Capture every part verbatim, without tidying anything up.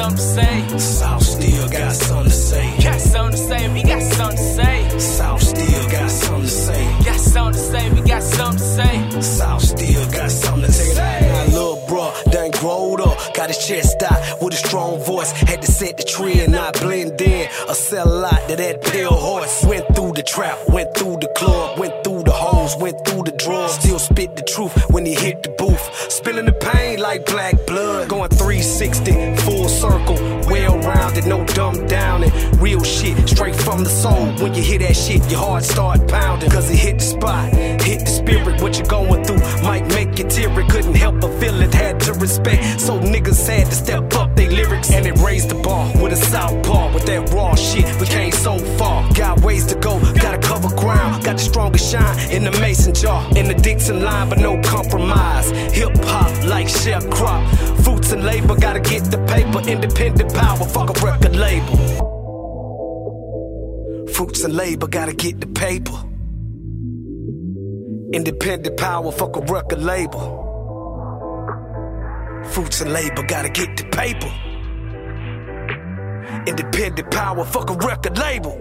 something to say. South still got something to say. Got something to say, we got something to say. South still got something to say. Got something to say, we got something to say. South still got something to say. My little bro done growed up, got his chest out with a strong voice. Had to set the tree and not blend in or sell a lot to that pale horse. Went through the trap, went through the club, went through the hoes, went through the drugs. Still spit the truth when he hit the booth. Spilling the pain like black blood. Going three sixty, full circle, well rounded, no dumb downing. Real shit, straight from the soul. When you hear that shit, your heart start pounding. Cause it hit the spot, hit the spirit. What you going through might make you teary. Couldn't help but feel it, had to respect. So niggas had to step up they lyrics. And it raised the bar with a southpaw. With that raw shit, we came so far. Got ways to go, gotta cover ground. Got the strongest shine in the mason jar. In the Dixon line, but no compromise. Hip hop like sharecrop. Fruits and labor, gotta get the paper. Independent power, fuck a record label. Fruits and labor, gotta get the paper. Independent power, fuck a record label. Fruits and labor, gotta get the paper. Independent power, fuck a record label.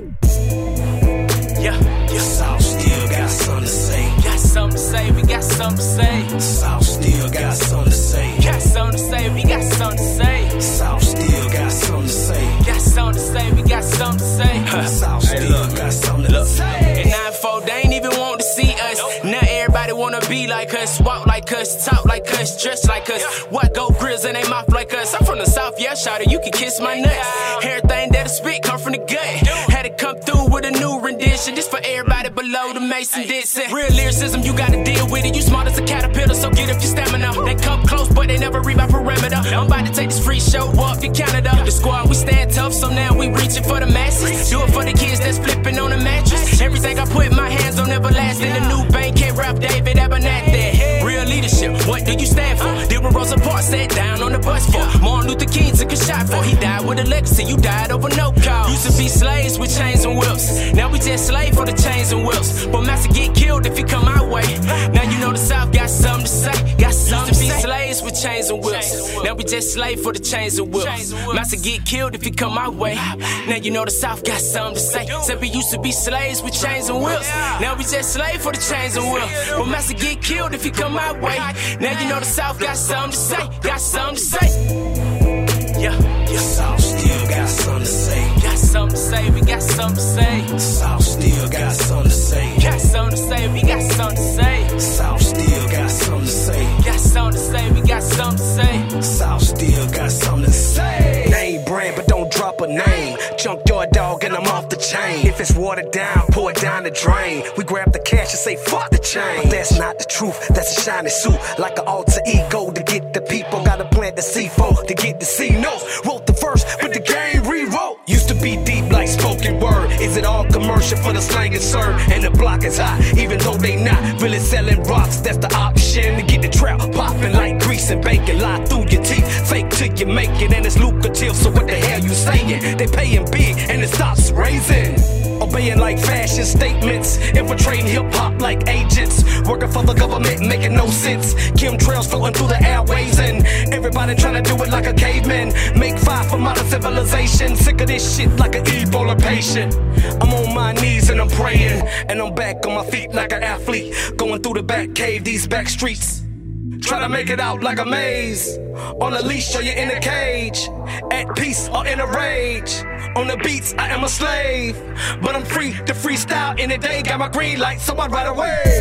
Yeah, yeah. South still got something to say. Got something to say, we got something to say. South still got something to say. Got something to say, we got something to say. South still got something to say. Got something to say, we got something to say. South still look, got something to say. And nine four, they ain't even want to see us. Now everybody wanna be like us, walk like us, talk like us, dress like us. What go grills in they mouth like us. I'm from the south, yeah, shawty, you can kiss my nuts. Everything that I spit come from the gut. Had to come through with a new rendition. This for everybody below the Mason Dixon. Real lyricism, you gotta deal with it. You smart as a caterpillar, so get up your stamina. They come close, but they never read my perimeter. I'm about to take this free show up to Canada. The squad, we stand tough, so now we reaching for the masses. Do it for the kids that's flipping on the mattress. Everything I put my hands on everlasting. The new bank can't rap David Abernathy. Real leadership, what do you stand for? Deal with Rosa Parks, sat down on the bus for. Martin Luther King took a shot for. He died with a legacy, you died over no cause. Used to be slaves with chains and whips. Now we just slave for the chains and whips. But master get killed if you come our way. Now you know the South got something to say. Got something to say. Used to be slaves with chains and whips. Now we just slave for the chains and whips. Master get killed if you come our way. Now you know the South got something to say. Said we used to be slaves with chains and whips. Now we just slave for the chains and whips. But master get killed if you come our way. Now you know the South got something to say. Got something to say. Yeah, yeah. South still got something to say. Got something to say, we got something to say. South still got something to say. Got something to say, we got something to say. South still got something to say. Got something to say, we got something to say. South still got something to say. Name brand, but don't drop a name. Junkyard dog and I'm off the chain. If it's watered down, pour it down the drain. We grab the cash and say fuck the chain. But that's not the truth, that's a shiny suit. Like an alter ego to get the people. Gotta plant the C four to get the C notes. Wrote the verse, but the game rewrote. Used to be deep like spoken word. Is it all commercial for the slang is served? And the block is hot, even though they not really selling rocks. That's the option to get the trap popping like grease and bacon. Lie through your teeth, fake till you make it, and it's lucrative. So what the hell you saying? They paying big and it stops raising. Obeying like fashion statements, infiltrating hip-hop like agents, working for the government, making no sense. Chemtrails floating through the airways and everybody trying to do it like a caveman. Make five for modern civilization. Sick of this shit like an Ebola patient. I'm on my knees and I'm praying, and I'm back on my feet like an athlete, going through the back cave, these back streets. Try to make it out like a maze. On a leash or you're in a cage. At peace or in a rage. On the beats, I am a slave. But I'm free to freestyle any day. Got my green light, so I ride away.